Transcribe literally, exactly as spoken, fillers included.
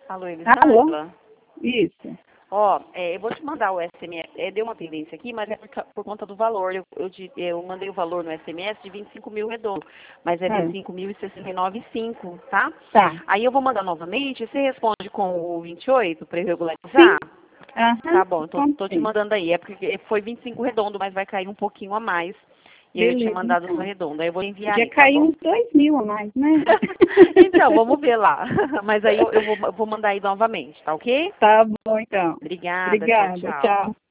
Alô, Alô? Elisângela? Isso. Ó, é, eu vou te mandar o S M S. É, deu uma tendência aqui, mas é por, ca- por conta do valor. Eu, eu, te- eu mandei o valor no S M S de vinte e cinco mil redondo, mas é Ah, vinte e cinco mil e sessenta e nove vírgula cinco, tá? tá. Aí eu vou mandar novamente. Você responde com o vinte e oito para eu regularizar? Sim. Aham. Tá bom, eu tô, Como tô te sim? mandando aí. É porque foi vinte e cinco redondo, mas vai cair um pouquinho a mais. E aí eu tinha Beleza, mandado só então. redondo. Aí eu vou enviar Podia aí, tá cair bom? uns dois mil a mais, né? Então, vamos ver lá. Mas aí eu, eu vou, eu vou mandar aí novamente, tá ok? Tá bom, então. Obrigada, tchau, Obrigada. tchau. Tchau.